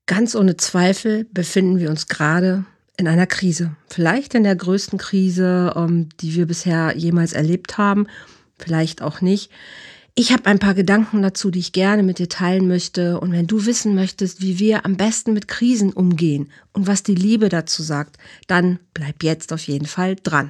Ganz ohne Zweifel befinden wir uns gerade in einer Krise. Vielleicht in der größten Krise, die wir bisher jemals erlebt haben. Vielleicht auch nicht. Ich habe ein paar Gedanken dazu, die ich gerne mit dir teilen möchte. Und wenn du wissen möchtest, wie wir am besten mit Krisen umgehen und was die Liebe dazu sagt, dann bleib jetzt auf jeden Fall dran.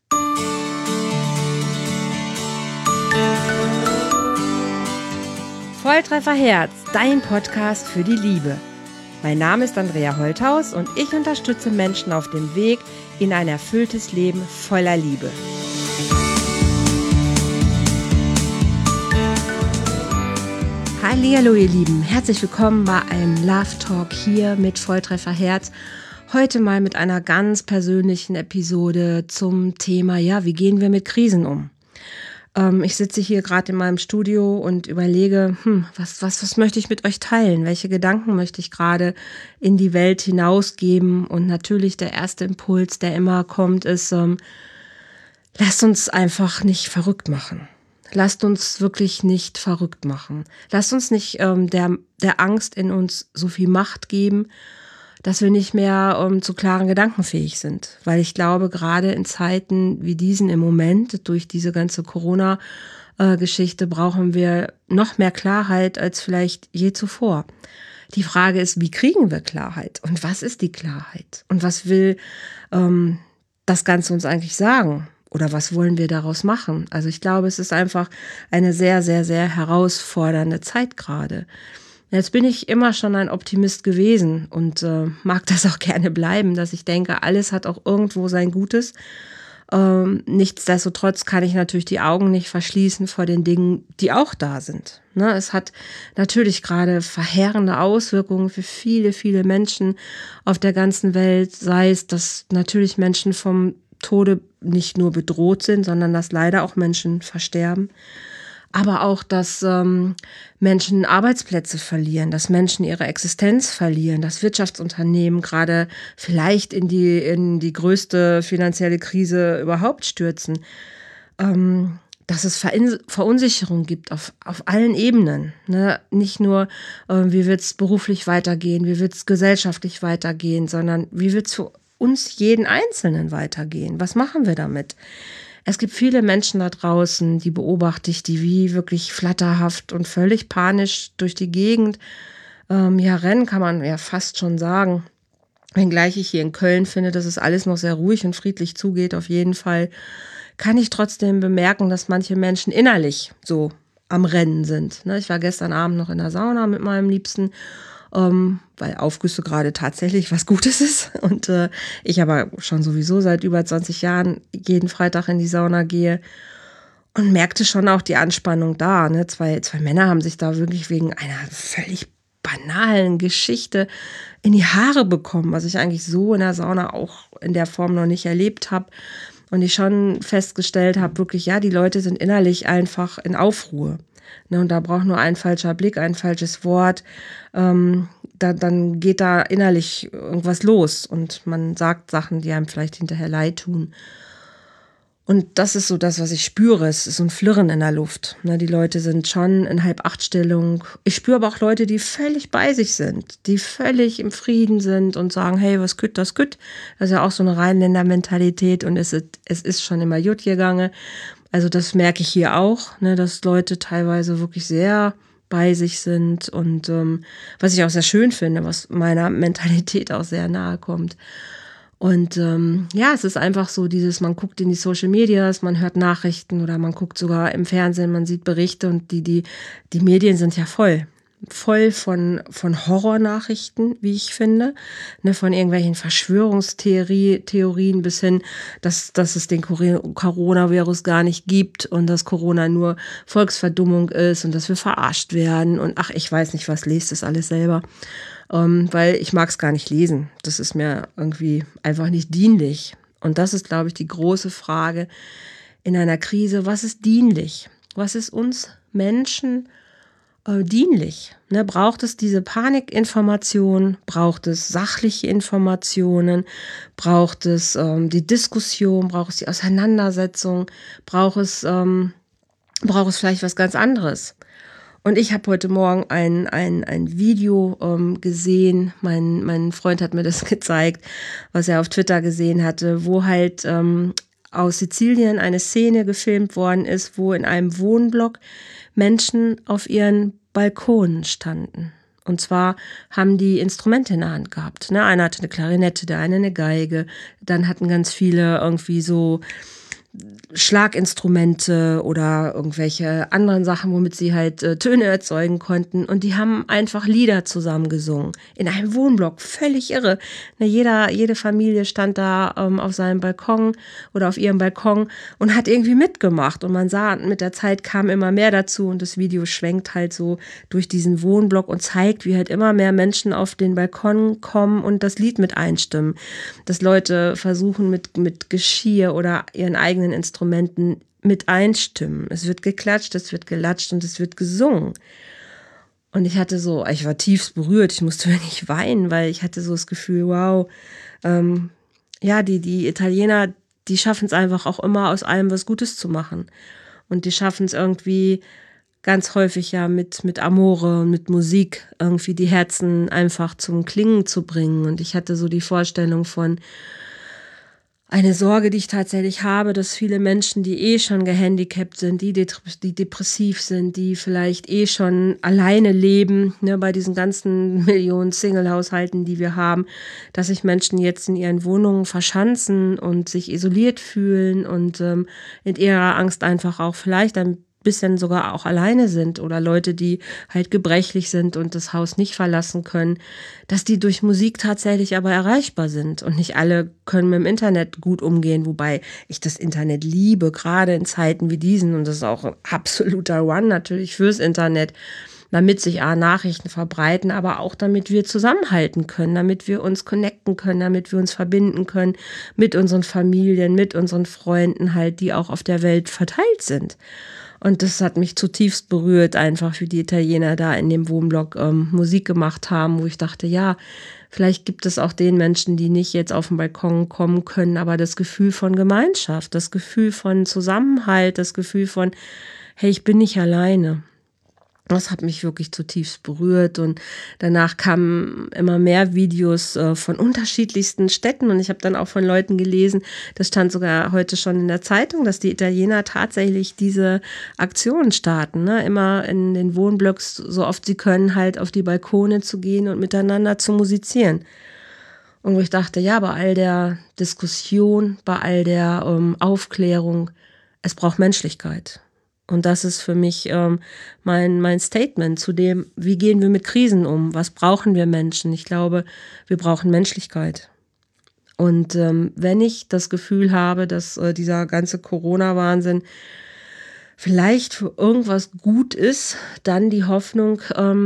Volltreffer Herz, dein Podcast für die Liebe. Mein Name ist Andrea Holthaus und ich unterstütze Menschen auf dem Weg in ein erfülltes Leben voller Liebe. Hallihallo ihr Lieben, herzlich willkommen bei einem Love Talk hier mit Volltreffer Herz. Heute mal mit einer ganz persönlichen Episode zum Thema, wie gehen wir mit Krisen um? Ich sitze hier gerade in meinem Studio und überlege, was möchte ich mit euch teilen? Welche Gedanken möchte ich gerade in die Welt hinausgeben? Und natürlich der erste Impuls, der immer kommt, ist, lasst uns einfach nicht verrückt machen. Lasst uns wirklich nicht verrückt machen. Lasst uns nicht der Angst in uns so viel Macht geben, dass wir nicht mehr zu klaren Gedanken fähig sind. Weil ich glaube, gerade in Zeiten wie diesen im Moment, durch diese ganze Corona-Geschichte, brauchen wir noch mehr Klarheit als vielleicht je zuvor. Die Frage ist, wie kriegen wir Klarheit? Und was ist die Klarheit? Und was will das Ganze uns eigentlich sagen? Oder was wollen wir daraus machen? Also ich glaube, es ist einfach eine sehr, sehr, sehr herausfordernde Zeit gerade. Jetzt bin ich immer schon ein Optimist gewesen und mag das auch gerne bleiben, dass ich denke, alles hat auch irgendwo sein Gutes. Nichtsdestotrotz kann ich natürlich die Augen nicht verschließen vor den Dingen, die auch da sind. Ne? Es hat natürlich gerade verheerende Auswirkungen für viele, viele Menschen auf der ganzen Welt, sei es, dass natürlich Menschen vom Tode nicht nur bedroht sind, sondern dass leider auch Menschen versterben. Aber auch, dass Menschen Arbeitsplätze verlieren, dass Menschen ihre Existenz verlieren, dass Wirtschaftsunternehmen gerade vielleicht in die größte finanzielle Krise überhaupt stürzen, dass es Verunsicherung gibt auf allen Ebenen. Ne? Nicht nur, wie wird es beruflich weitergehen, wie wird es gesellschaftlich weitergehen, sondern wie wird es für uns jeden Einzelnen weitergehen? Was machen wir damit? Es gibt viele Menschen da draußen, die beobachte ich, die wie wirklich flatterhaft und völlig panisch durch die Gegend rennen, kann man ja fast schon sagen. Wenngleich ich hier in Köln finde, dass es alles noch sehr ruhig und friedlich zugeht, auf jeden Fall, kann ich trotzdem bemerken, dass manche Menschen innerlich so am Rennen sind. Ich war gestern Abend noch in der Sauna mit meinem Liebsten, weil Aufgüsse gerade tatsächlich was Gutes ist und ich aber schon sowieso seit über 20 Jahren jeden Freitag in die Sauna gehe und merkte schon auch die Anspannung da. Ne? Zwei Männer haben sich da wirklich wegen einer völlig banalen Geschichte in die Haare bekommen, was ich eigentlich so in der Sauna auch in der Form noch nicht erlebt habe. Und ich schon festgestellt habe, wirklich, die Leute sind innerlich einfach in Aufruhr. Ne, und da braucht nur ein falscher Blick, ein falsches Wort, dann geht da innerlich irgendwas los und man sagt Sachen, die einem vielleicht hinterher leid tun. Und das ist so das, was ich spüre. Es ist so ein Flirren in der Luft. Ne, die Leute sind schon in Halb-8-Stellung. Ich spüre aber auch Leute, die völlig bei sich sind, die völlig im Frieden sind und sagen, hey, was kütt, das kütt. Das ist ja auch so eine Rheinländer-Mentalität und es ist schon immer gut gegangen. Also das merke ich hier auch, ne, dass Leute teilweise wirklich sehr bei sich sind und was ich auch sehr schön finde, was meiner Mentalität auch sehr nahe kommt. Und es ist einfach so dieses, man guckt in die Social Medias, man hört Nachrichten oder man guckt sogar im Fernsehen, man sieht Berichte und die Medien sind ja voll von Horrornachrichten, wie ich finde, ne, von irgendwelchen Verschwörungstheorien bis hin, dass es den Coronavirus gar nicht gibt und dass Corona nur Volksverdummung ist und dass wir verarscht werden und ich weiß nicht was, lest das alles selber, weil ich mag es gar nicht lesen. Das ist mir irgendwie einfach nicht dienlich. Und das ist, glaube ich, die große Frage in einer Krise. Was ist dienlich? Was ist uns Menschen dienlich? Ne? Braucht es diese Panikinformation? Braucht es sachliche Informationen? Braucht es die Diskussion? Braucht es die Auseinandersetzung? Braucht es vielleicht was ganz anderes? Und ich habe heute Morgen ein Video gesehen, mein Freund hat mir das gezeigt, was er auf Twitter gesehen hatte, wo halt aus Sizilien eine Szene gefilmt worden ist, wo in einem Wohnblock Menschen auf ihren Balkonen standen. Und zwar haben die Instrumente in der Hand gehabt. Ne? Einer hatte eine Klarinette, der eine eine Geige. Dann hatten ganz viele irgendwie so Schlaginstrumente oder irgendwelche anderen Sachen, womit sie halt Töne erzeugen konnten. Und die haben einfach Lieder zusammen gesungen. In einem Wohnblock. Völlig irre. Ne, jede Familie stand da auf seinem Balkon oder auf ihrem Balkon und hat irgendwie mitgemacht. Und man sah, mit der Zeit kam immer mehr dazu. Und das Video schwenkt halt so durch diesen Wohnblock und zeigt, wie halt immer mehr Menschen auf den Balkon kommen und das Lied mit einstimmen. Dass Leute versuchen, mit Geschirr oder ihren eigenen Instrumenten mit einstimmen. Es wird geklatscht, es wird gelatscht und es wird gesungen. Und ich war tiefst berührt, ich musste wirklich weinen, weil ich hatte so das Gefühl, wow, die Italiener, die schaffen es einfach auch immer aus allem was Gutes zu machen. Und die schaffen es irgendwie ganz häufig ja mit Amore und mit Musik irgendwie die Herzen einfach zum Klingen zu bringen. Und ich hatte so die Vorstellung von eine Sorge, die ich tatsächlich habe, dass viele Menschen, die schon gehandicapt sind, die depressiv sind, die vielleicht schon alleine leben, ne, bei diesen ganzen Millionen Single-Haushalten, die wir haben, dass sich Menschen jetzt in ihren Wohnungen verschanzen und sich isoliert fühlen und in ihrer Angst einfach auch vielleicht ein bisschen sogar auch alleine sind oder Leute, die halt gebrechlich sind und das Haus nicht verlassen können, dass die durch Musik tatsächlich aber erreichbar sind. Und nicht alle können mit dem Internet gut umgehen, wobei ich das Internet liebe, gerade in Zeiten wie diesen. Und das ist auch ein absoluter Run natürlich fürs Internet, damit sich Nachrichten verbreiten, aber auch damit wir zusammenhalten können, damit wir uns connecten können, damit wir uns verbinden können mit unseren Familien, mit unseren Freunden halt, die auch auf der Welt verteilt sind. Und das hat mich zutiefst berührt, einfach wie die Italiener da in dem Wohnblock Musik gemacht haben, wo ich dachte, ja, vielleicht gibt es auch den Menschen, die nicht jetzt auf den Balkon kommen können, aber das Gefühl von Gemeinschaft, das Gefühl von Zusammenhalt, das Gefühl von, hey, ich bin nicht alleine. Das hat mich wirklich zutiefst berührt und danach kamen immer mehr Videos von unterschiedlichsten Städten und ich habe dann auch von Leuten gelesen, das stand sogar heute schon in der Zeitung, dass die Italiener tatsächlich diese Aktionen starten, ne? Immer in den Wohnblocks, so oft sie können, halt auf die Balkone zu gehen und miteinander zu musizieren. Und wo ich dachte, ja, bei all der Diskussion, bei all der Aufklärung, es braucht Menschlichkeit. Und das ist für mich mein Statement zu dem, wie gehen wir mit Krisen um? Was brauchen wir Menschen? Ich glaube, wir brauchen Menschlichkeit. Und wenn ich das Gefühl habe, dass dieser ganze Corona-Wahnsinn vielleicht für irgendwas gut ist, dann die Hoffnung,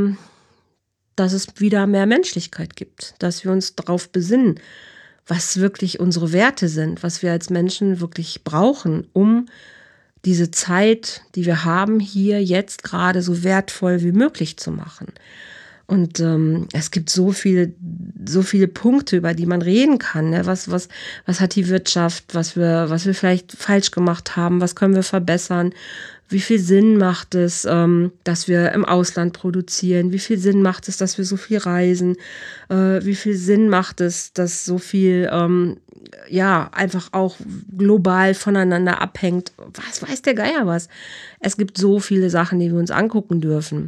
dass es wieder mehr Menschlichkeit gibt, dass wir uns darauf besinnen, was wirklich unsere Werte sind, was wir als Menschen wirklich brauchen, um diese Zeit, die wir haben, hier jetzt gerade so wertvoll wie möglich zu machen. Und es gibt so viele Punkte, über die man reden kann. Ne? Was hat die Wirtschaft, was wir vielleicht falsch gemacht haben, was können wir verbessern? Wie viel Sinn macht es, dass wir im Ausland produzieren? Wie viel Sinn macht es, dass wir so viel reisen? Wie viel Sinn macht es, dass so viel einfach auch global voneinander abhängt? Was weiß der Geier was? Es gibt so viele Sachen, die wir uns angucken dürfen.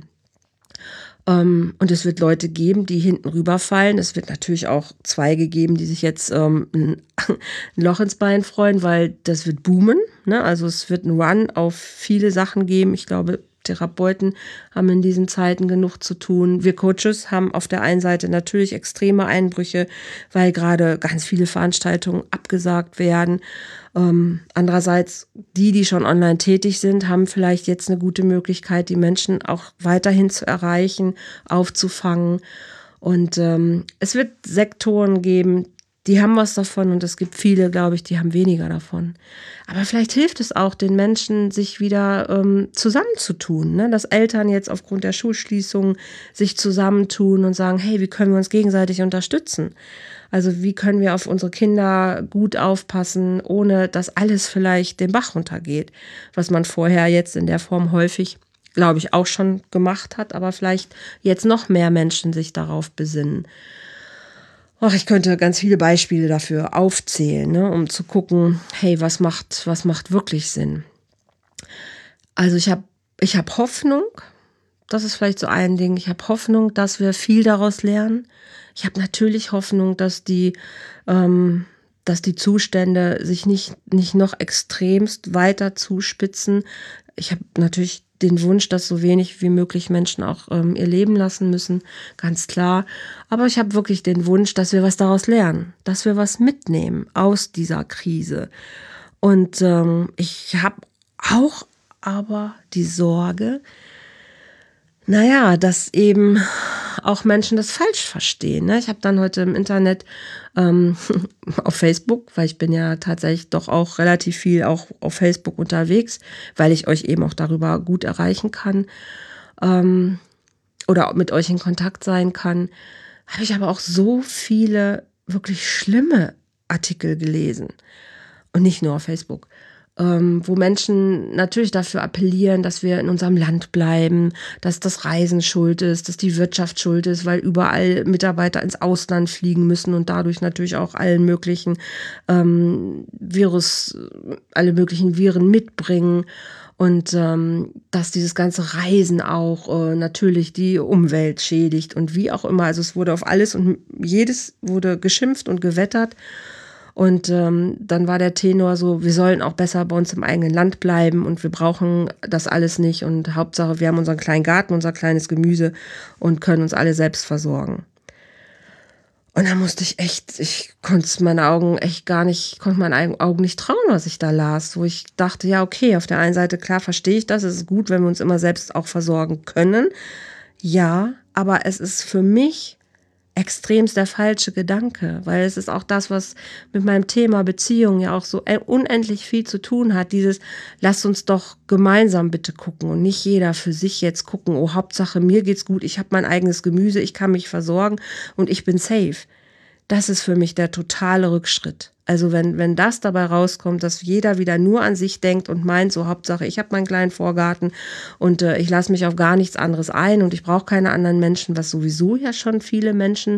Und es wird Leute geben, die hinten rüberfallen. Es wird natürlich auch Zweige geben, die sich jetzt ein Loch ins Bein freuen, weil das wird boomen. Ne? Also es wird einen Run auf viele Sachen geben. Ich glaube, Therapeuten haben in diesen Zeiten genug zu tun. Wir Coaches haben auf der einen Seite natürlich extreme Einbrüche, weil gerade ganz viele Veranstaltungen abgesagt werden. Andererseits, die schon online tätig sind, haben vielleicht jetzt eine gute Möglichkeit, die Menschen auch weiterhin zu erreichen, aufzufangen. Und es wird Sektoren geben, die haben was davon und es gibt viele, glaube ich, die haben weniger davon. Aber vielleicht hilft es auch den Menschen, sich wieder zusammenzutun, ne? Dass Eltern jetzt aufgrund der Schulschließungen sich zusammentun und sagen, hey, wie können wir uns gegenseitig unterstützen? Also wie können wir auf unsere Kinder gut aufpassen, ohne dass alles vielleicht den Bach runtergeht, was man vorher jetzt in der Form häufig glaube ich, auch schon gemacht hat, aber vielleicht jetzt noch mehr Menschen sich darauf besinnen. Ach, ich könnte ganz viele Beispiele dafür aufzählen, ne, um zu gucken, hey, was macht wirklich Sinn? Also ich hab Hoffnung, das ist vielleicht so ein Ding, ich habe Hoffnung, dass wir viel daraus lernen. Ich habe natürlich Hoffnung, dass die Zustände sich nicht noch extremst weiter zuspitzen. Ich habe natürlich den Wunsch, dass so wenig wie möglich Menschen auch ihr Leben lassen müssen, ganz klar. Aber ich habe wirklich den Wunsch, dass wir was daraus lernen, dass wir was mitnehmen aus dieser Krise. Und ich habe auch aber die Sorge, naja, dass eben auch Menschen das falsch verstehen. Ne? Ich habe dann heute im Internet auf Facebook, weil ich bin ja tatsächlich doch auch relativ viel auch auf Facebook unterwegs, weil ich euch eben auch darüber gut erreichen kann oder mit euch in Kontakt sein kann, habe ich aber auch so viele wirklich schlimme Artikel gelesen. Und nicht nur auf Facebook, wo Menschen natürlich dafür appellieren, dass wir in unserem Land bleiben, dass das Reisen schuld ist, dass die Wirtschaft schuld ist, weil überall Mitarbeiter ins Ausland fliegen müssen und dadurch natürlich auch alle möglichen Viren mitbringen. Und dass dieses ganze Reisen auch natürlich die Umwelt schädigt und wie auch immer. Also es wurde auf alles und jedes wurde geschimpft und gewettert. Und dann war der Tenor so, wir sollen auch besser bei uns im eigenen Land bleiben und wir brauchen das alles nicht. Und Hauptsache, wir haben unseren kleinen Garten, unser kleines Gemüse und können uns alle selbst versorgen. Und da musste ich konnte meinen Augen nicht trauen, was ich da las. Wo ich dachte, ja, okay, auf der einen Seite, klar, verstehe ich das. Es ist gut, wenn wir uns immer selbst auch versorgen können. Ja, aber es ist für mich extremst der falsche Gedanke, weil es ist auch das, was mit meinem Thema Beziehung ja auch so unendlich viel zu tun hat. Lasst uns doch gemeinsam bitte gucken und nicht jeder für sich jetzt gucken, oh, Hauptsache mir geht's gut, ich habe mein eigenes Gemüse, ich kann mich versorgen und ich bin safe. Das ist für mich der totale Rückschritt. Also wenn das dabei rauskommt, dass jeder wieder nur an sich denkt und meint, so Hauptsache ich habe meinen kleinen Vorgarten und ich lasse mich auf gar nichts anderes ein und ich brauche keine anderen Menschen, was sowieso ja schon viele Menschen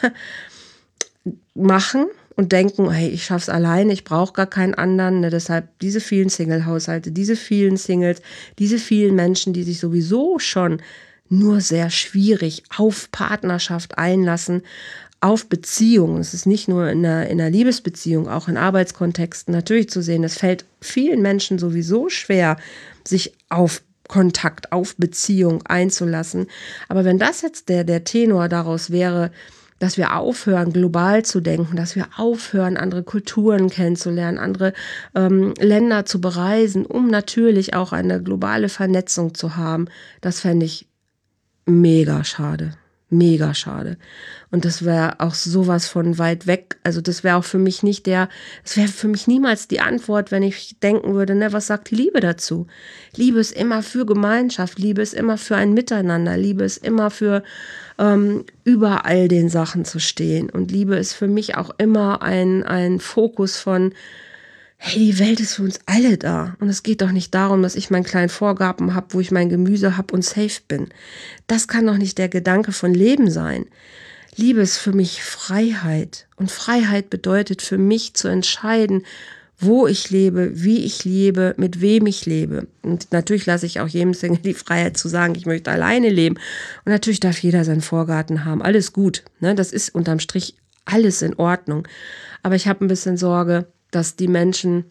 machen und denken, hey, ich schaff's alleine, ich brauche gar keinen anderen. Ne? Deshalb diese vielen Single-Haushalte, diese vielen Singles, diese vielen Menschen, die sich sowieso schon nur sehr schwierig auf Partnerschaft einlassen, auf Beziehungen. Es ist nicht nur in einer Liebesbeziehung, auch in Arbeitskontexten natürlich zu sehen. Es fällt vielen Menschen sowieso schwer, sich auf Kontakt, auf Beziehung einzulassen. Aber wenn das jetzt der Tenor daraus wäre, dass wir aufhören, global zu denken, dass wir aufhören, andere Kulturen kennenzulernen, andere Länder zu bereisen, um natürlich auch eine globale Vernetzung zu haben, das fände ich mega schade. Mega schade. Und das wäre auch sowas von weit weg. Also das wäre auch für mich es wäre für mich niemals die Antwort, wenn ich denken würde, ne, was sagt die Liebe dazu? Liebe ist immer für Gemeinschaft, Liebe ist immer für ein Miteinander, Liebe ist immer für über all den Sachen zu stehen. Und Liebe ist für mich auch immer ein Fokus von, hey, die Welt ist für uns alle da. Und es geht doch nicht darum, dass ich meinen kleinen Vorgarten habe, wo ich mein Gemüse habe und safe bin. Das kann doch nicht der Gedanke von Leben sein. Liebe ist für mich Freiheit. Und Freiheit bedeutet für mich zu entscheiden, wo ich lebe, wie ich lebe, mit wem ich lebe. Und natürlich lasse ich auch jedem Single die Freiheit zu sagen, ich möchte alleine leben. Und natürlich darf jeder seinen Vorgarten haben. Alles gut. Ne? Das ist unterm Strich alles in Ordnung. Aber ich habe ein bisschen Sorge, dass die Menschen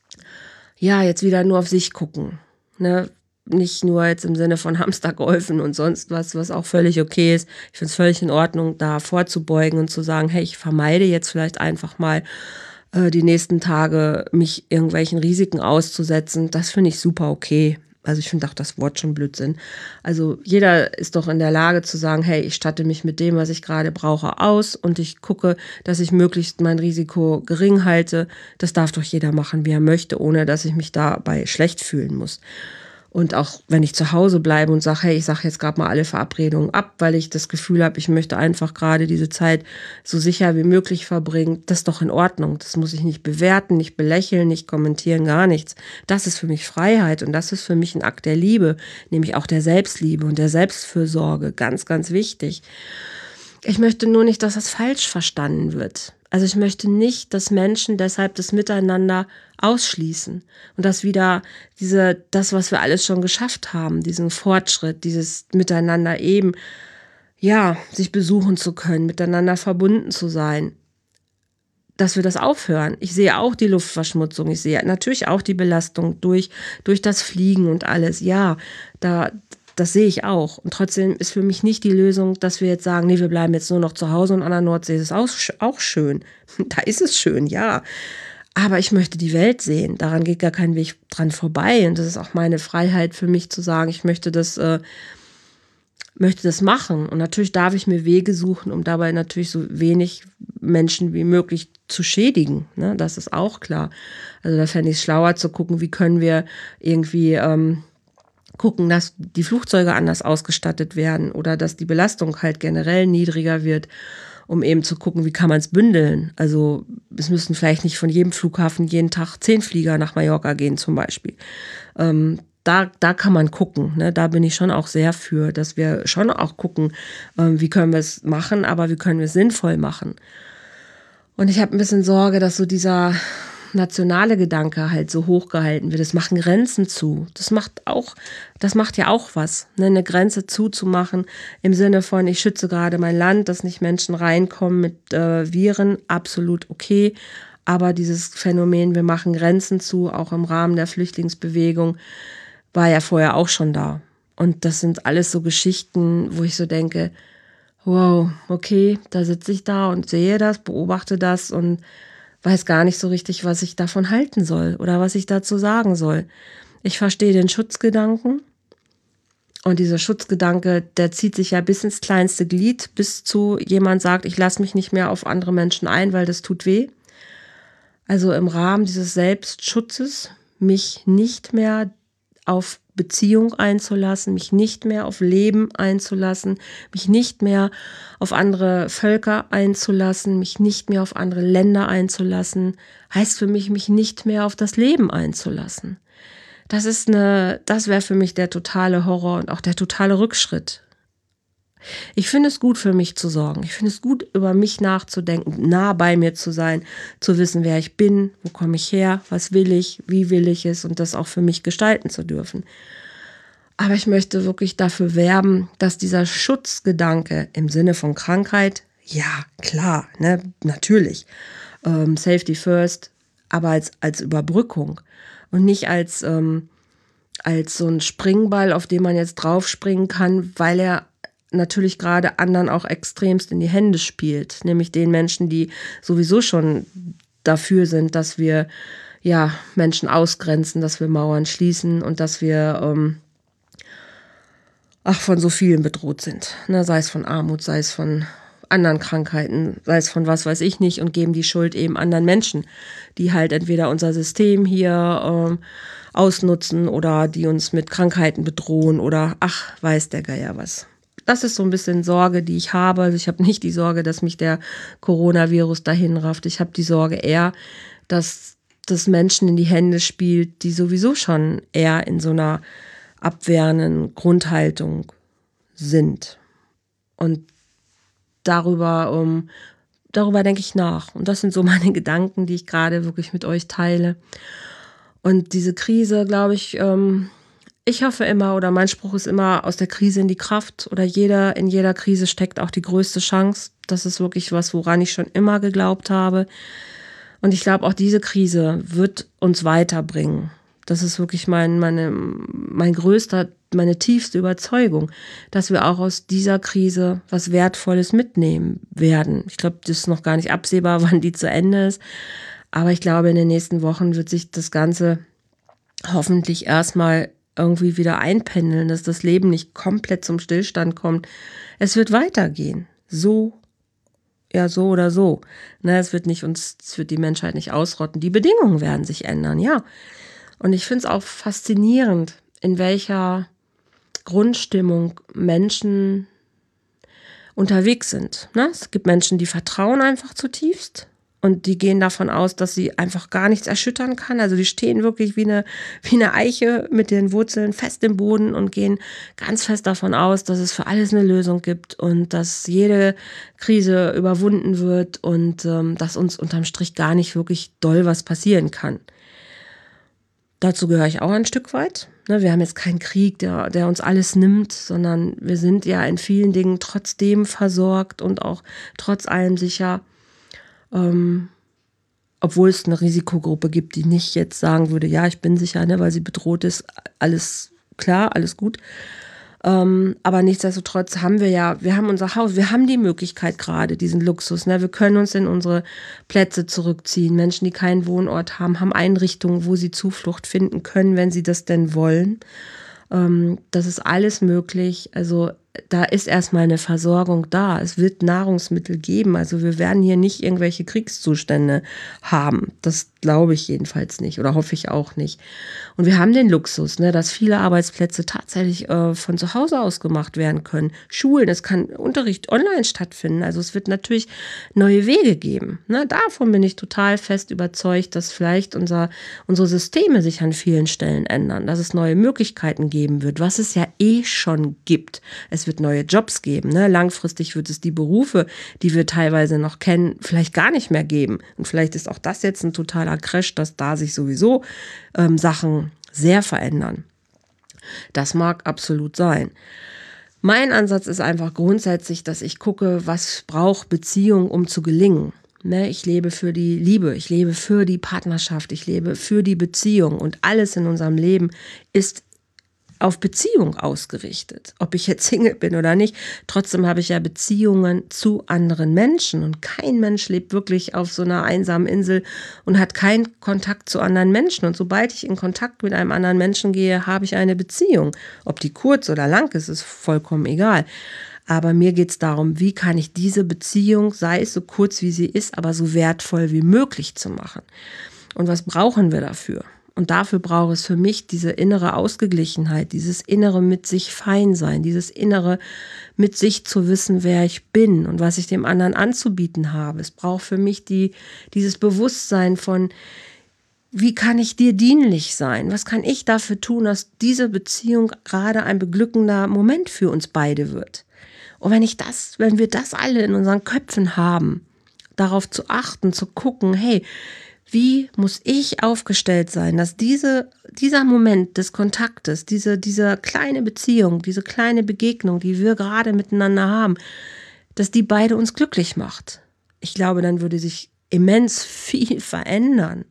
ja jetzt wieder nur auf sich gucken. Ne? Nicht nur jetzt im Sinne von Hamsterkäufen und sonst was auch völlig okay ist. Ich finde es völlig in Ordnung, da vorzubeugen und zu sagen, hey, ich vermeide jetzt vielleicht einfach mal die nächsten Tage mich irgendwelchen Risiken auszusetzen. Das finde ich super okay. Also ich finde auch das Wort schon Blödsinn. Also jeder ist doch in der Lage zu sagen, hey, ich statte mich mit dem, was ich gerade brauche, aus und ich gucke, dass ich möglichst mein Risiko gering halte. Das darf doch jeder machen, wie er möchte, ohne dass ich mich dabei schlecht fühlen muss. Und auch wenn ich zu Hause bleibe und sage, hey, ich sage jetzt gerade mal alle Verabredungen ab, weil ich das Gefühl habe, ich möchte einfach gerade diese Zeit so sicher wie möglich verbringen, das ist doch in Ordnung. Das muss ich nicht bewerten, nicht belächeln, nicht kommentieren, gar nichts. Das ist für mich Freiheit und das ist für mich ein Akt der Liebe, nämlich auch der Selbstliebe und der Selbstfürsorge. Ganz, ganz wichtig. Ich möchte nur nicht, dass das falsch verstanden wird. Also ich möchte nicht, dass Menschen deshalb das Miteinander ausschließen und dass wieder das, was wir alles schon geschafft haben, diesen Fortschritt, dieses Miteinander eben, ja, sich besuchen zu können, miteinander verbunden zu sein, dass wir das aufhören. Ich sehe auch die Luftverschmutzung, ich sehe natürlich auch die Belastung durch das Fliegen und alles. Ja, das sehe ich auch. Und trotzdem ist für mich nicht die Lösung, dass wir jetzt sagen, nee, wir bleiben jetzt nur noch zu Hause und an der Nordsee ist es auch schön. Da ist es schön, ja. Aber ich möchte die Welt sehen. Daran geht gar kein Weg dran vorbei. Und das ist auch meine Freiheit für mich zu sagen, ich möchte das machen. Und natürlich darf ich mir Wege suchen, um dabei natürlich so wenig Menschen wie möglich zu schädigen. Ne? Das ist auch klar. Also da fände ich es schlauer zu gucken, wie können wir irgendwie gucken, dass die Flugzeuge anders ausgestattet werden oder dass die Belastung halt generell niedriger wird, um eben zu gucken, wie kann man es bündeln. Also es müssten vielleicht nicht von jedem Flughafen jeden Tag 10 Flieger nach Mallorca gehen zum Beispiel. Da kann man gucken, ne? Da bin ich schon auch sehr für, dass wir schon auch gucken, wie können wir es machen, aber wie können wir es sinnvoll machen. Und ich habe ein bisschen Sorge, dass so dieser nationale Gedanke halt so hochgehalten wird. Das machen Grenzen zu. Das macht ja auch was, ne? Eine Grenze zuzumachen im Sinne von, ich schütze gerade mein Land, dass nicht Menschen reinkommen mit Viren, absolut okay. Aber dieses Phänomen, wir machen Grenzen zu, auch im Rahmen der Flüchtlingsbewegung, war ja vorher auch schon da. Und das sind alles so Geschichten, wo ich so denke, wow, okay, da sitze ich da und sehe das, beobachte das und weiß gar nicht so richtig, was ich davon halten soll oder was ich dazu sagen soll. Ich verstehe den Schutzgedanken und dieser Schutzgedanke, der zieht sich ja bis ins kleinste Glied, bis zu jemand sagt, ich lasse mich nicht mehr auf andere Menschen ein, weil das tut weh. Also im Rahmen dieses Selbstschutzes mich nicht mehr auf Beziehung einzulassen, mich nicht mehr auf Leben einzulassen, mich nicht mehr auf andere Völker einzulassen, mich nicht mehr auf andere Länder einzulassen, heißt für mich nicht mehr auf das Leben einzulassen. Das wäre für mich der totale Horror und auch der totale Rückschritt. Ich finde es gut, für mich zu sorgen. Ich finde es gut, über mich nachzudenken, nah bei mir zu sein, zu wissen, wer ich bin, wo komme ich her, was will ich, wie will ich es und das auch für mich gestalten zu dürfen. Aber ich möchte wirklich dafür werben, dass dieser Schutzgedanke im Sinne von Krankheit, ja, klar, ne, natürlich, Safety first, aber als Überbrückung und nicht als so ein Springball, auf den man jetzt draufspringen kann, weil er natürlich gerade anderen auch extremst in die Hände spielt, nämlich den Menschen, die sowieso schon dafür sind, dass wir ja Menschen ausgrenzen, dass wir Mauern schließen und dass wir von so vielen bedroht sind, ne? Sei es von Armut, sei es von anderen Krankheiten, sei es von was weiß ich nicht und geben die Schuld eben anderen Menschen, die halt entweder unser System hier ausnutzen oder die uns mit Krankheiten bedrohen oder ach, weiß der Geier was. Das ist so ein bisschen Sorge, die ich habe. Also ich habe nicht die Sorge, dass mich der Coronavirus dahin rafft. Ich habe die Sorge eher, dass das Menschen in die Hände spielt, die sowieso schon eher in so einer abwehrenden Grundhaltung sind. Und darüber denke ich nach. Und das sind so meine Gedanken, die ich gerade wirklich mit euch teile. Und diese Krise, glaube ich, ich hoffe immer, oder mein Spruch ist immer, aus der Krise in die Kraft oder in jeder Krise steckt auch die größte Chance. Das ist wirklich was, woran ich schon immer geglaubt habe. Und ich glaube, auch diese Krise wird uns weiterbringen. Das ist wirklich meine tiefste Überzeugung, dass wir auch aus dieser Krise was Wertvolles mitnehmen werden. Ich glaube, das ist noch gar nicht absehbar, wann die zu Ende ist. Aber ich glaube, in den nächsten Wochen wird sich das Ganze hoffentlich erstmal irgendwie wieder einpendeln, dass das Leben nicht komplett zum Stillstand kommt. Es wird weitergehen. So oder so. Ne, es wird die Menschheit nicht ausrotten. Die Bedingungen werden sich ändern, ja. Und ich finde es auch faszinierend. in welcher Grundstimmung Menschen unterwegs sind. Ne? Es gibt Menschen, die vertrauen einfach zutiefst und die gehen davon aus, dass sie einfach gar nichts erschüttern kann. Also die stehen wirklich wie eine Eiche mit den Wurzeln fest im Boden und gehen ganz fest davon aus, dass es für alles eine Lösung gibt und dass jede Krise überwunden wird und dass uns unterm Strich gar nicht wirklich doll was passieren kann. Dazu gehöre ich auch ein Stück weit. Wir haben jetzt keinen Krieg, der uns alles nimmt, sondern wir sind ja in vielen Dingen trotzdem versorgt und auch trotz allem sicher, obwohl es eine Risikogruppe gibt, die nicht jetzt sagen würde, ja, ich bin sicher, weil sie bedroht ist, alles klar, alles gut. Aber nichtsdestotrotz haben wir haben unser Haus, wir haben die Möglichkeit gerade, diesen Luxus. Wir können uns in unsere Plätze zurückziehen. Menschen, die keinen Wohnort haben, haben Einrichtungen, wo sie Zuflucht finden können, wenn sie das denn wollen. Das ist alles möglich. Also da ist erstmal eine Versorgung da. Es wird Nahrungsmittel geben. Also wir werden hier nicht irgendwelche Kriegszustände haben. Das glaube ich jedenfalls nicht oder hoffe ich auch nicht. Und wir haben den Luxus, dass viele Arbeitsplätze tatsächlich von zu Hause aus gemacht werden können. Schulen, es kann Unterricht online stattfinden. Also es wird natürlich neue Wege geben. Davon bin ich total fest überzeugt, dass vielleicht unsere Systeme sich an vielen Stellen ändern, dass es neue Möglichkeiten geben wird, was es ja schon gibt. Es wird neue Jobs geben. Langfristig wird es die Berufe, die wir teilweise noch kennen, vielleicht gar nicht mehr geben. Und vielleicht ist auch das jetzt ein totaler Crash, dass da sich sowieso Sachen sehr verändern. Das mag absolut sein. Mein Ansatz ist einfach grundsätzlich, dass ich gucke, was braucht Beziehung, um zu gelingen. Ich lebe für die Liebe, ich lebe für die Partnerschaft, ich lebe für die Beziehung und alles in unserem Leben ist auf Beziehung ausgerichtet. Ob ich jetzt Single bin oder nicht, trotzdem habe ich ja Beziehungen zu anderen Menschen und kein Mensch lebt wirklich auf so einer einsamen Insel und hat keinen Kontakt zu anderen Menschen. Und sobald ich in Kontakt mit einem anderen Menschen gehe, habe ich eine Beziehung. Ob die kurz oder lang ist, ist vollkommen egal. Aber mir geht es darum, wie kann ich diese Beziehung, sei es so kurz wie sie ist, aber so wertvoll wie möglich zu machen. Und was brauchen wir dafür? Und dafür braucht es für mich diese innere Ausgeglichenheit, dieses innere mit sich fein sein, dieses innere mit sich zu wissen, wer ich bin und was ich dem anderen anzubieten habe. Es braucht für mich dieses Bewusstsein von, wie kann ich dir dienlich sein? Was kann ich dafür tun, dass diese Beziehung gerade ein beglückender Moment für uns beide wird? Und wenn wir das alle in unseren Köpfen haben, darauf zu achten, zu gucken, hey, wie muss ich aufgestellt sein, dass dieser Moment des Kontaktes, diese kleine Beziehung, diese kleine Begegnung, die wir gerade miteinander haben, dass die beide uns glücklich macht. Ich glaube, dann würde sich immens viel verändern.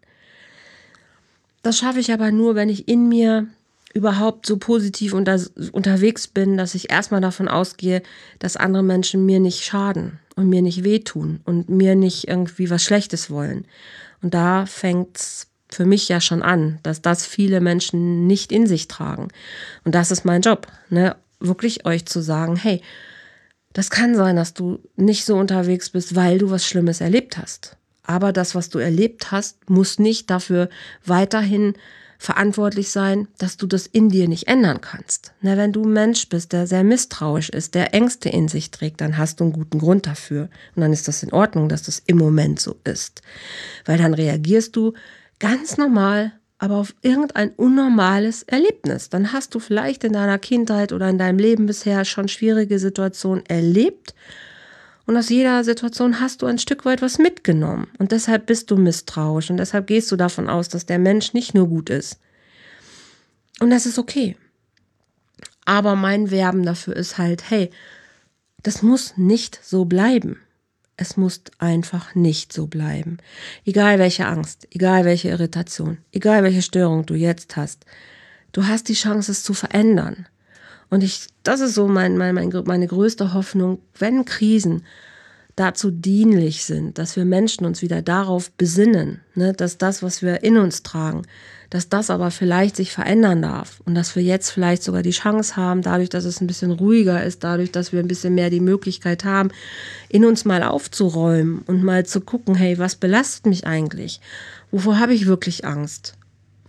Das schaffe ich aber nur, wenn ich in mir überhaupt so positiv unterwegs bin, dass ich erstmal davon ausgehe, dass andere Menschen mir nicht schaden und mir nicht wehtun und mir nicht irgendwie was Schlechtes wollen. Und da fängt's für mich ja schon an, dass das viele Menschen nicht in sich tragen. Und das ist mein Job, wirklich euch zu sagen, hey, das kann sein, dass du nicht so unterwegs bist, weil du was Schlimmes erlebt hast. Aber das, was du erlebt hast, muss nicht dafür weiterhin verantwortlich sein, dass du das in dir nicht ändern kannst. Wenn du ein Mensch bist, der sehr misstrauisch ist, der Ängste in sich trägt, dann hast du einen guten Grund dafür. Und dann ist das in Ordnung, dass das im Moment so ist. Weil dann reagierst du ganz normal, aber auf irgendein unnormales Erlebnis. Dann hast du vielleicht in deiner Kindheit oder in deinem Leben bisher schon schwierige Situationen erlebt. Und aus jeder Situation hast du ein Stück weit was mitgenommen. Und deshalb bist du misstrauisch. Und deshalb gehst du davon aus, dass der Mensch nicht nur gut ist. Und das ist okay. Aber mein Werben dafür ist halt, hey, das muss nicht so bleiben. Es muss einfach nicht so bleiben. Egal welche Angst, egal welche Irritation, egal welche Störung du jetzt hast. Du hast die Chance, es zu verändern. Und das ist so meine größte Hoffnung, wenn Krisen dazu dienlich sind, dass wir Menschen uns wieder darauf besinnen, dass das, was wir in uns tragen, dass das aber vielleicht sich verändern darf und dass wir jetzt vielleicht sogar die Chance haben, dadurch, dass es ein bisschen ruhiger ist, dadurch, dass wir ein bisschen mehr die Möglichkeit haben, in uns mal aufzuräumen und mal zu gucken, hey, was belastet mich eigentlich? Wovor habe ich wirklich Angst?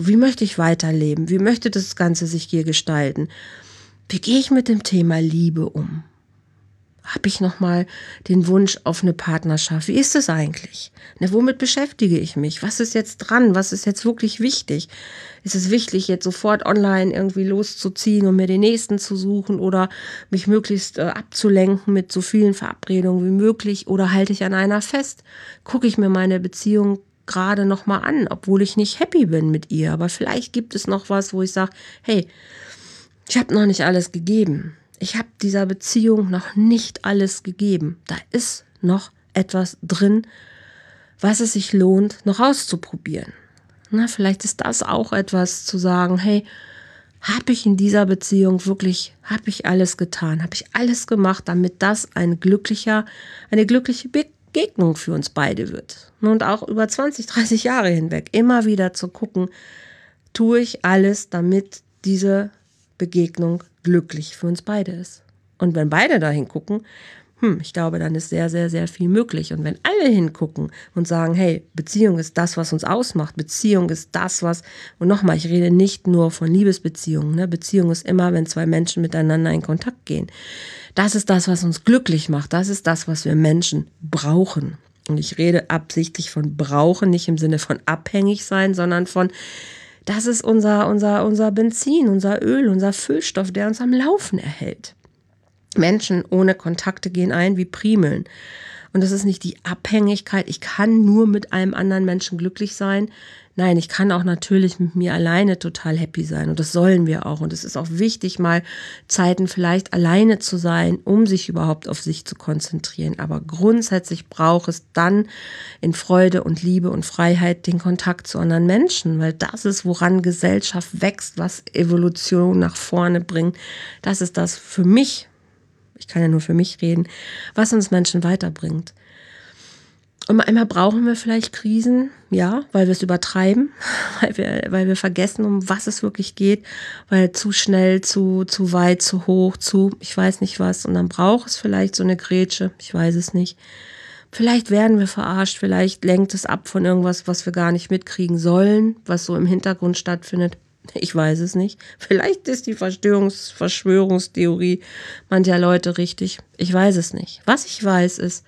Wie möchte ich weiterleben? Wie möchte das Ganze sich hier gestalten? Wie gehe ich mit dem Thema Liebe um? Habe ich nochmal den Wunsch auf eine Partnerschaft? Wie ist es eigentlich? Womit beschäftige ich mich? Was ist jetzt dran? Was ist jetzt wirklich wichtig? Ist es wichtig, jetzt sofort online irgendwie loszuziehen und mir den nächsten zu suchen oder mich möglichst abzulenken mit so vielen Verabredungen wie möglich? Oder halte ich an einer fest? Gucke ich mir meine Beziehung gerade nochmal an, obwohl ich nicht happy bin mit ihr. Aber vielleicht gibt es noch was, wo ich sage, hey, ich habe noch nicht alles gegeben. Ich habe dieser Beziehung noch nicht alles gegeben. Da ist noch etwas drin, was es sich lohnt, noch auszuprobieren. Vielleicht ist das auch etwas zu sagen, hey, habe ich in dieser Beziehung wirklich, habe ich alles getan? Habe ich alles gemacht, damit das eine glückliche Begegnung für uns beide wird? Und auch über 20, 30 Jahre hinweg immer wieder zu gucken, tue ich alles, damit diese Begegnung glücklich für uns beide ist. Und wenn beide da hingucken, ich glaube, dann ist sehr, sehr, sehr viel möglich. Und wenn alle hingucken und sagen, hey, Beziehung ist das, was uns ausmacht, Beziehung ist das, was, und nochmal, ich rede nicht nur von Liebesbeziehungen, ne? Beziehung ist immer, wenn zwei Menschen miteinander in Kontakt gehen. Das ist das, was uns glücklich macht. Das ist das, was wir Menschen brauchen. Und ich rede absichtlich von brauchen, nicht im Sinne von abhängig sein, sondern von, das ist unser Benzin, unser Öl, unser Füllstoff, der uns am Laufen erhält. Menschen ohne Kontakte gehen ein wie Primeln. Und das ist nicht die Abhängigkeit, ich kann nur mit einem anderen Menschen glücklich sein. Nein, ich kann auch natürlich mit mir alleine total happy sein. Und das sollen wir auch. Und es ist auch wichtig, mal Zeiten vielleicht alleine zu sein, um sich überhaupt auf sich zu konzentrieren. Aber grundsätzlich braucht es dann in Freude und Liebe und Freiheit den Kontakt zu anderen Menschen. Weil das ist, woran Gesellschaft wächst, was Evolution nach vorne bringt. Das ist das für mich, ich kann ja nur für mich reden, was uns Menschen weiterbringt. Und einmal brauchen wir vielleicht Krisen, ja, weil wir es übertreiben, weil wir vergessen, um was es wirklich geht, weil zu schnell, zu weit, zu hoch, ich weiß nicht was. Und dann braucht es vielleicht so eine Grätsche, ich weiß es nicht. Vielleicht werden wir verarscht, vielleicht lenkt es ab von irgendwas, was wir gar nicht mitkriegen sollen, was so im Hintergrund stattfindet. Ich weiß es nicht. Vielleicht ist die Verschwörungstheorie mancher Leute richtig. Ich weiß es nicht. Was ich weiß ist,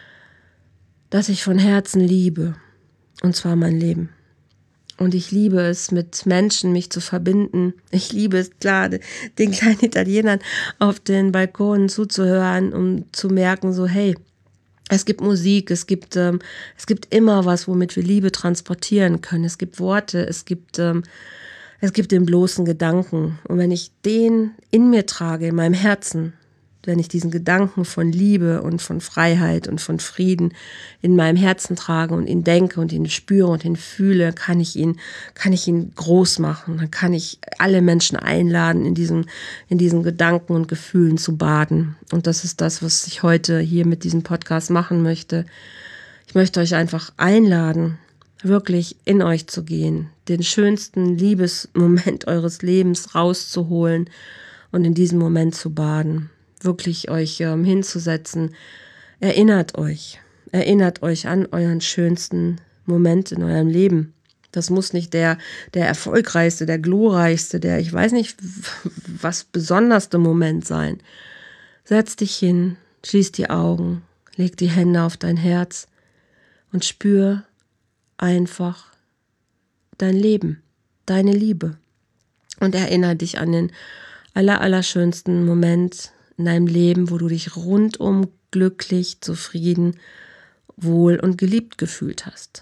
dass ich von Herzen liebe. Und zwar mein Leben. Und ich liebe es, mit Menschen mich zu verbinden. Ich liebe es, klar, den kleinen Italienern auf den Balkonen zuzuhören, um zu merken, so, hey, es gibt Musik, es gibt immer was, womit wir Liebe transportieren können. Es gibt Worte, es gibt den bloßen Gedanken. Und wenn ich den in mir trage, in meinem Herzen, wenn ich diesen Gedanken von Liebe und von Freiheit und von Frieden in meinem Herzen trage und ihn denke und ihn spüre und ihn fühle, kann ich ihn groß machen. Dann kann ich alle Menschen einladen, in diesen Gedanken und Gefühlen zu baden. Und das ist das, was ich heute hier mit diesem Podcast machen möchte. Ich möchte euch einfach einladen, wirklich in euch zu gehen, den schönsten Liebesmoment eures Lebens rauszuholen und in diesem Moment zu baden. Wirklich euch hinzusetzen. Erinnert euch an euren schönsten Moment in eurem Leben. Das muss nicht der erfolgreichste, der glorreichste, der ich weiß nicht was besonderste Moment sein. Setz dich hin, schließ die Augen, leg die Hände auf dein Herz und spür einfach dein Leben, deine Liebe. Und erinnere dich an den allerschönsten Moment in deinem Leben, wo du dich rundum glücklich, zufrieden, wohl und geliebt gefühlt hast.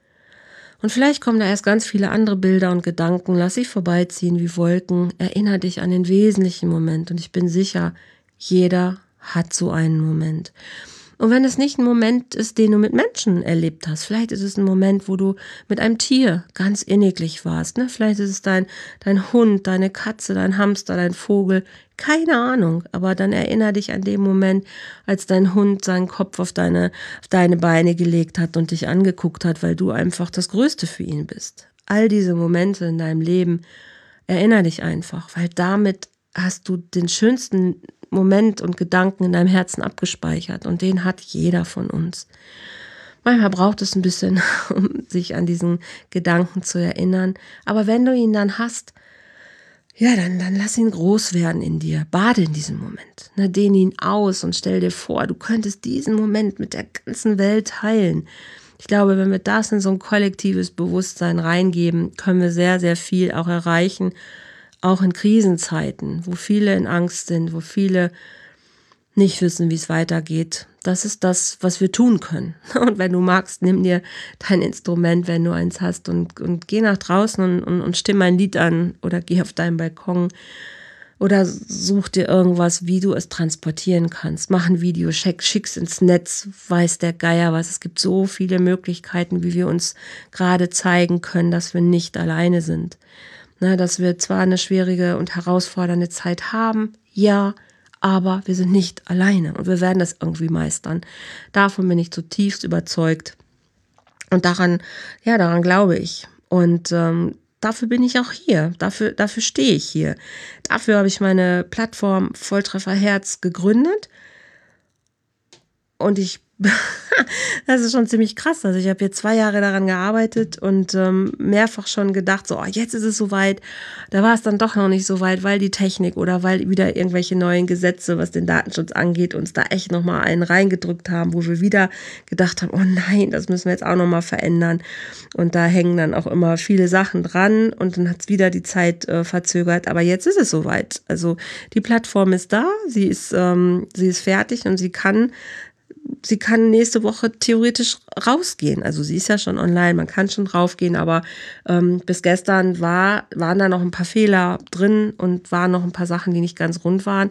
Und vielleicht kommen da erst ganz viele andere Bilder und Gedanken, lass sie vorbeiziehen wie Wolken, erinnere dich an den wesentlichen Moment und ich bin sicher, jeder hat so einen Moment. Und wenn es nicht ein Moment ist, den du mit Menschen erlebt hast, vielleicht ist es ein Moment, wo du mit einem Tier ganz inniglich warst, ne? Vielleicht ist es dein Hund, deine Katze, dein Hamster, dein Vogel, keine Ahnung, aber dann erinnere dich an den Moment, als dein Hund seinen Kopf auf deine Beine gelegt hat und dich angeguckt hat, weil du einfach das Größte für ihn bist. All diese Momente in deinem Leben, erinnere dich einfach, weil damit hast du den schönsten Moment und Gedanken in deinem Herzen abgespeichert und den hat jeder von uns. Manchmal braucht es ein bisschen, um sich an diesen Gedanken zu erinnern. Aber wenn du ihn dann hast, ja, dann lass ihn groß werden in dir. Bade in diesem Moment. Dehn ihn aus und stell dir vor, du könntest diesen Moment mit der ganzen Welt teilen. Ich glaube, wenn wir das in so ein kollektives Bewusstsein reingeben, können wir sehr, sehr viel auch erreichen. Auch in Krisenzeiten, wo viele in Angst sind, wo viele nicht wissen, wie es weitergeht. Das ist das, was wir tun können. Und wenn du magst, nimm dir dein Instrument, wenn du eins hast, und geh nach draußen und stimm ein Lied an oder geh auf deinen Balkon oder such dir irgendwas, wie du es transportieren kannst. Mach ein Video, schick's ins Netz, weiß der Geier was. Es gibt so viele Möglichkeiten, wie wir uns gerade zeigen können, dass wir nicht alleine sind. Dass wir zwar eine schwierige und herausfordernde Zeit haben, ja, aber wir sind nicht alleine und wir werden das irgendwie meistern. Davon bin ich zutiefst überzeugt und daran glaube ich. Und dafür bin ich auch hier, dafür stehe ich hier. Dafür habe ich meine Plattform Volltreffer Herz gegründet und das ist schon ziemlich krass. Also ich habe jetzt 2 Jahre daran gearbeitet und mehrfach schon gedacht, so, jetzt ist es soweit. Da war es dann doch noch nicht so weit, weil die Technik oder weil wieder irgendwelche neuen Gesetze, was den Datenschutz angeht, uns da echt nochmal einen reingedrückt haben, wo wir wieder gedacht haben, oh nein, das müssen wir jetzt auch nochmal verändern. Und da hängen dann auch immer viele Sachen dran und dann hat es wieder die Zeit verzögert. Aber jetzt ist es soweit. Also die Plattform ist da, sie ist fertig und sie kann nächste Woche theoretisch rausgehen. Also sie ist ja schon online, man kann schon draufgehen, aber bis gestern waren da noch ein paar Fehler drin und waren noch ein paar Sachen, die nicht ganz rund waren.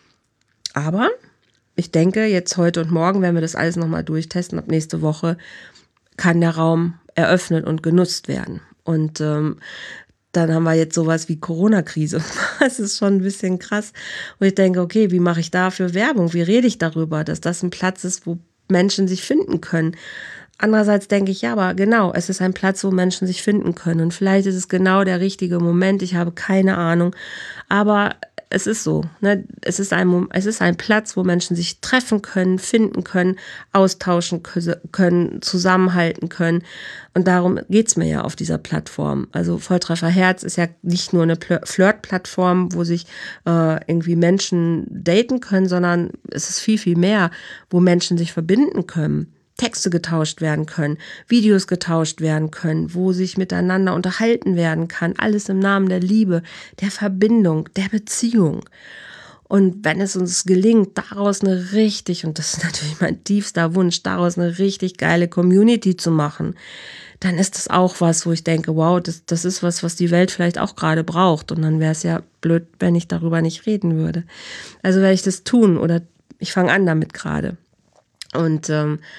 Aber ich denke, jetzt heute und morgen werden wir das alles nochmal durchtesten. Ab nächste Woche kann der Raum eröffnet und genutzt werden. Und dann haben wir jetzt sowas wie Corona-Krise. Das ist schon ein bisschen krass. Und ich denke, okay, wie mache ich dafür Werbung? Wie rede ich darüber, dass das ein Platz ist, wo Menschen sich finden können? Andererseits denke ich, ja, aber genau, es ist ein Platz, wo Menschen sich finden können. Und vielleicht ist es genau der richtige Moment. Ich habe keine Ahnung. Aber es ist so, es ist ein Platz, wo Menschen sich treffen können, finden können, austauschen können, zusammenhalten können. Und darum geht's mir ja auf dieser Plattform. Also Volltreffer Herz ist ja nicht nur eine Flirt-Plattform, wo sich irgendwie Menschen daten können, sondern es ist viel, viel mehr, wo Menschen sich verbinden können. Texte getauscht werden können, Videos getauscht werden können, wo sich miteinander unterhalten werden kann. Alles im Namen der Liebe, der Verbindung, der Beziehung. Und wenn es uns gelingt, daraus und das ist natürlich mein tiefster Wunsch, daraus eine richtig geile Community zu machen, dann ist das auch was, wo ich denke, wow, das ist was die Welt vielleicht auch gerade braucht. Und dann wäre es ja blöd, wenn ich darüber nicht reden würde. Also werde ich das tun oder ich fange an damit gerade. Und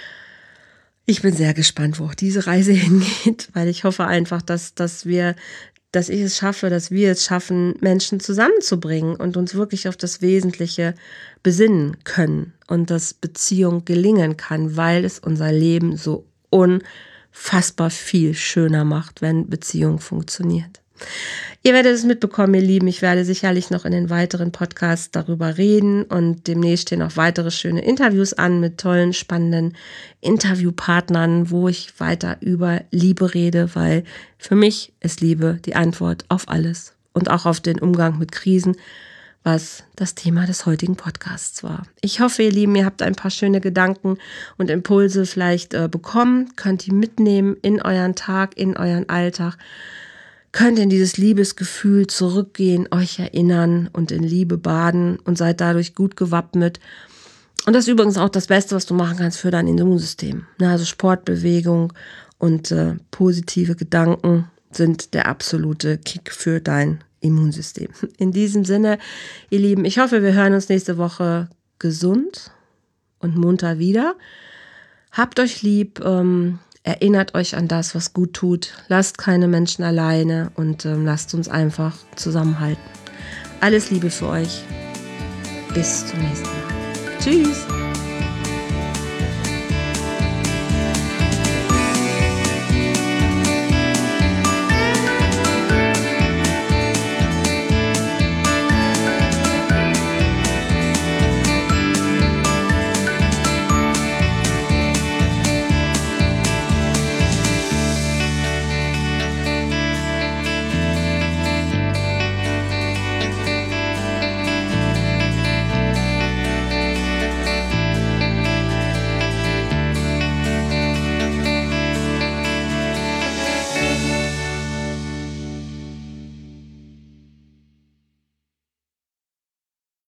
ich bin sehr gespannt, wo auch diese Reise hingeht, weil ich hoffe einfach, dass wir es schaffen, Menschen zusammenzubringen und uns wirklich auf das Wesentliche besinnen können und dass Beziehung gelingen kann, weil es unser Leben so unfassbar viel schöner macht, wenn Beziehung funktioniert. Ihr werdet es mitbekommen, ihr Lieben. Ich werde sicherlich noch in den weiteren Podcasts darüber reden und demnächst stehen auch weitere schöne Interviews an mit tollen, spannenden Interviewpartnern, wo ich weiter über Liebe rede, weil für mich ist Liebe die Antwort auf alles und auch auf den Umgang mit Krisen, was das Thema des heutigen Podcasts war. Ich hoffe, ihr Lieben, ihr habt ein paar schöne Gedanken und Impulse vielleicht bekommen, könnt die mitnehmen in euren Tag, in euren Alltag. Könnt in dieses Liebesgefühl zurückgehen, euch erinnern und in Liebe baden und seid dadurch gut gewappnet. Und das ist übrigens auch das Beste, was du machen kannst für dein Immunsystem. Also Sportbewegung und positive Gedanken sind der absolute Kick für dein Immunsystem. In diesem Sinne, ihr Lieben, ich hoffe, wir hören uns nächste Woche gesund und munter wieder. Habt euch lieb, erinnert euch an das, was gut tut. Lasst keine Menschen alleine und lasst uns einfach zusammenhalten. Alles Liebe für euch. Bis zum nächsten Mal. Tschüss.